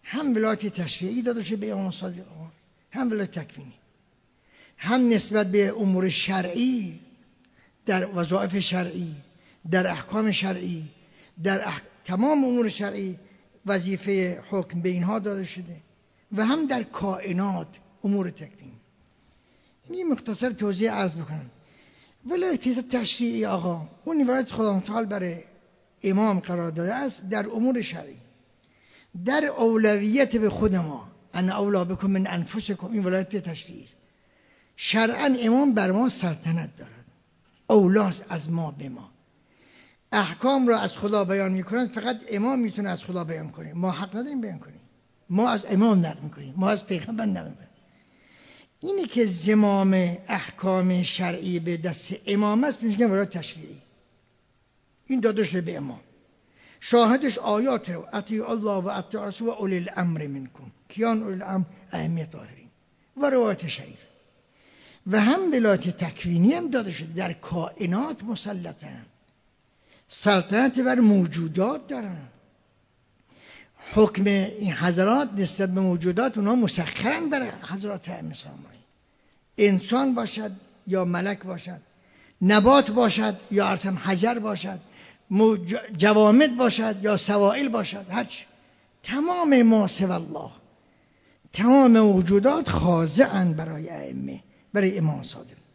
هم ولایت تشریعی داده شده به امام صادق، هم ولایت تکوینی، هم نسبت به امور شرعی، در وظایف شرعی، در احکام شرعی، در تمام امور شرعی وظیفه حکم به اینها داده شده، و هم در کائنات امور تکوینی. این مختصر توضیح عرض بکنم. ولایت تشریعی آقا، اون ولایت خداوند تعالی برای امام قرار داده است در امور شرعی، در اولویت به خود ما، ان اولا بکم من انفسکم، این ولایت تشریعی است. شرعا امام بر ما سلطنت دارد، اولاست از ما به ما. احکام را از خدا بیان میکنند، فقط امام میتونه از خدا بیان کنه، ما حق نداریم بیان کنیم. ما از امام نقل میکنیم، ما از پیغمبر نقل میکنیم. اینی که زمام احکام شرعی به دست امام است میگن ولایت تشریعی. این داده شده به امام. شاهدش آیات رو اطیعوا الله و اطیعوا الرسول و اولی الامر منکم. کیان اولی الامر؟ ائمه طاهرین و روایت شریف. و هم ولایت تکوینی هم داده شده، در کائنات مسلطن، سلطنت بر موجودات دارن. حکم این حضرات نسبت به موجودات اونها مسخرن بر حضرات ائمه سلام. انسان باشد یا ملک باشد، نبات باشد یا ارسم حجر باشد، جوامد باشد یا سوائل باشد، هرچی، تمام ما سوی الله، تمام موجودات خاضعن برای ائمه، برای امام صادق.